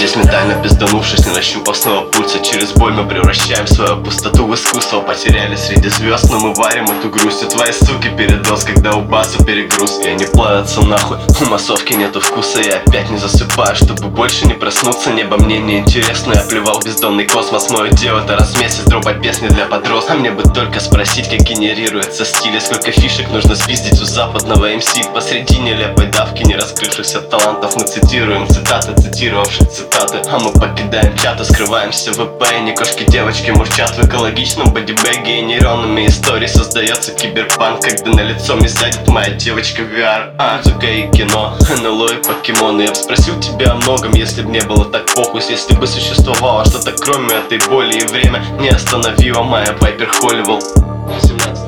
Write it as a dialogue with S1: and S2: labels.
S1: здесь ментально пизданувшись, не нащупав снова пульса. Через боль мы превращаем свою пустоту в искусство. Потеряли среди звезд, но мы варим эту грусть. У твоей суки передоз, когда у баса перегруз. И они плавятся нахуй, у массовки нету вкуса. Я опять не засыпаю, чтобы больше не проснуться. Небо мне не интересно, я плевал в бездонный космос. Мое дело это раз в месяц дропать песни для подростков. А мне бы только спросить, как генерируется стиль, и сколько фишек нужно спиздить у западного МС. Посреди нелепой давки не раскрывшихся талантов мы цитируем цитаты, цитировавших цитаты. А мы покидаем чаты, скрываемся в ВП. И не кошки девочки мурчат в экологичном бодибэге. И нейронными историй создается киберпанк, когда на лицо мне сядет моя девочка в VR. Музыка и кино, НЛО и покемоны. Я бы спросил тебя о многом, если бы не было так похуй. Если бы существовало что-то кроме этой боли, и время не остановило моя Пайпер Холливелл. 17